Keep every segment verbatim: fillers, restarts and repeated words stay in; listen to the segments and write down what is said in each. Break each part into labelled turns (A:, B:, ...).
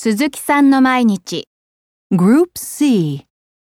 A: 鈴木さんの毎日 Group C。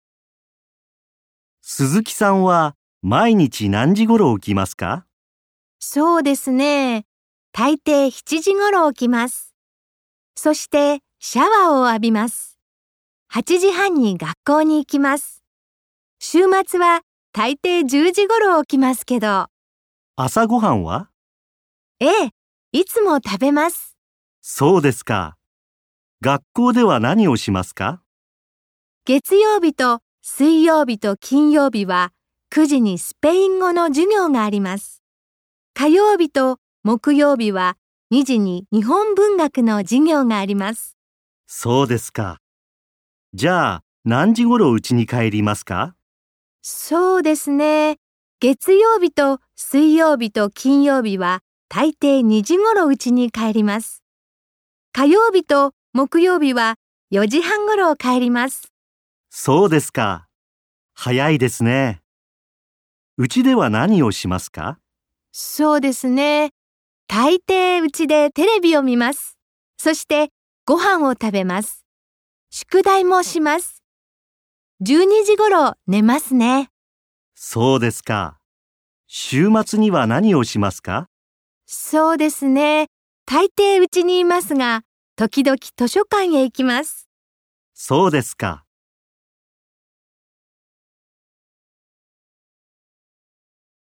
B: 鈴木さんは毎日何時頃起きますか？
C: そうですね。大抵しちじ頃起きます。そしてシャワーを浴びます。はちじはんに学校に行きます。週末は大抵じゅうじ頃起きますけど。
B: 朝ごはんは？
C: ええ、いつも食べます。
B: そうですか。学校では何をしますか？
C: 月曜日と水曜日と金曜日はくじにスペイン語の授業があります。火曜日と木曜日はにじに日本文学の授業があります。
B: そうですか。じゃあ何時頃家に帰りますか？
C: そうですね。月曜日と水曜日と金曜日は大抵にじ頃家に帰ります。火曜日と木曜日はよじはん頃帰ります。
B: そうですか。早いですね。家では何をしますか？
C: そうですね。大抵家でテレビを見ます。そしてご飯を食べます。宿題もします。じゅうにじ頃寝ますね。
B: そうですか。週末には何をしますか？
C: そうですね。大抵家にいますが、時々図書館へ行きます。
B: そうですか。